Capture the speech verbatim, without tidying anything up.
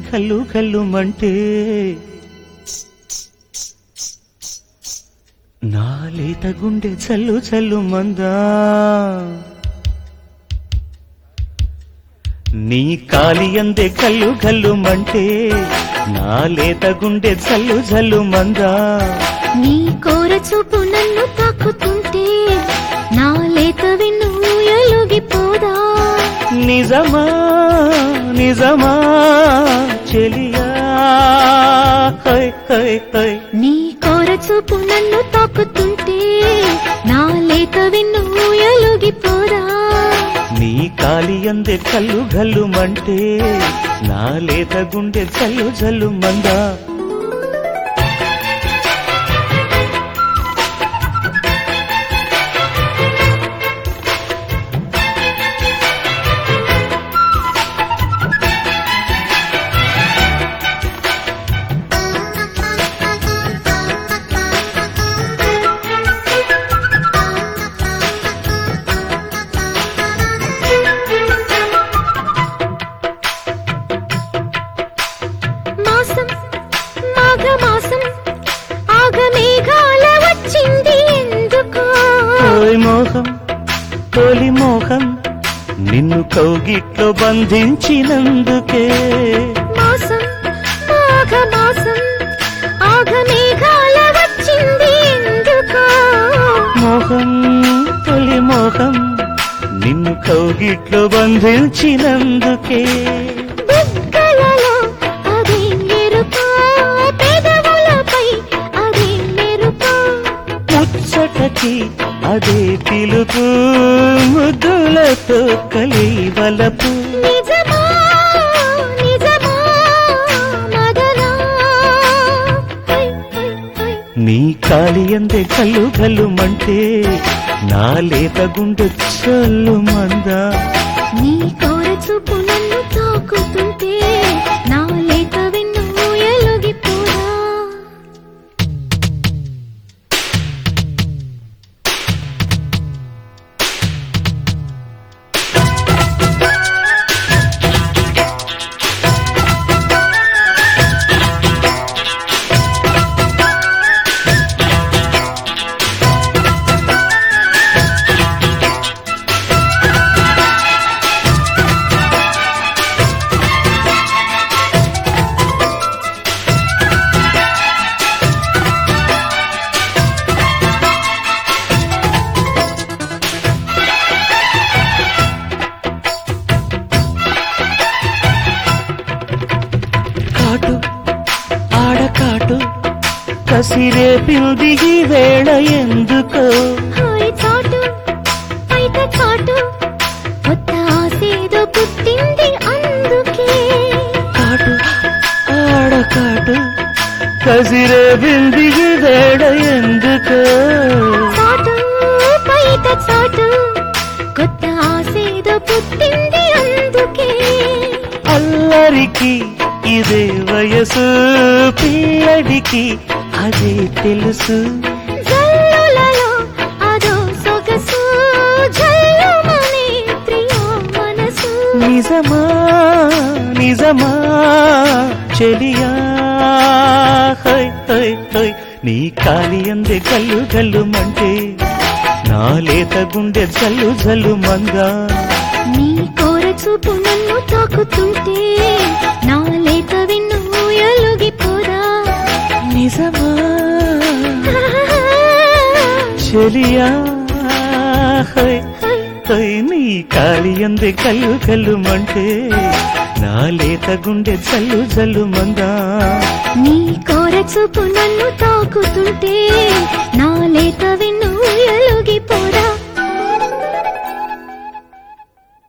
కల్లు కల్లుమంటే నా లేత గుండె చల్లు చల్లు మందా నీ కాలి అందే కల్లు కల్లుమంటే నా లేత గుండె చల్లు చల్లు మందా నీ కోర చూపు నన్ను తాకుతుంటే నా లేత వెన్ను ఊయలుగిపోదా నిజమా నిజమా చెలియా హై హై హై నీ కోర చూపు నన్ను తాకుతుంటే నా లేత వెన్ను ఊయలుగిపోదా నీ కాలి అందే కల్లు గల్లుమంటే నా లేత గుండె చల్లు చల్లు మందా మోహం తొలి మోహం నిన్ను కౌగిట్లో బంధించినందుకే మాసం మాఘ మాసం ఆఘ మేఘాల వచ్చింది ఎందుకో మోహం తొలి మోహం నిన్ను కౌగిట్లో బంధించినందుకే బుగ్గలలో అదే మెరుపు పెదవులపై అదే మెరుపు ముచ్చటకి అదే పిలుపు ముద్దులతో కలి వలపు నిజమా నిజమా మదనా నీ కాలి అందే కల్లు కల్లుమంటే నా లేత గుండె చల్లు మందా నీ కోర చూపు నన్ను తాకుతుంటే నా లేత వెన్ను ఊయలుగిపోదా ఆడకాటు కసిరే పిల్దిగి వేళ ఎందుకో హాయ్ చాటు బయట చాటు కొత్త ఆసేదో పుట్టింది అందుకే కాటు ఆడకాటు కసిరే పిల్దిగి వేళ ఎందుకో చాటు బయట చాటు కొత్త ఆసేదో పుట్టింది అందుకే అల్లరికి ఇదే వయసు పిల్లడికి అదే తెలుసు జల్లులలో అదో సొగసు జల్లుమనే ప్రియా మనసు నిజమా నిజమా చెలియా హై హై హై నీ కాలి అందే కల్లు కల్లుమంటే నా లేత గుండె జల్లు జల్లు మందా నీ కోర చూపు నన్ను తాకుతుంటే నా లేత వెన్ను ఊయలుగిపోదా నిజమా చెలియా హై హై నీ కాలి అందే కల్లు కల్లుమంటే నా లేత గుండె జల్లు జల్లు మందా నీ కోర చూపు నన్ను తాకుతుంటే నా లేత వెన్ను ఊయలుగిపోదా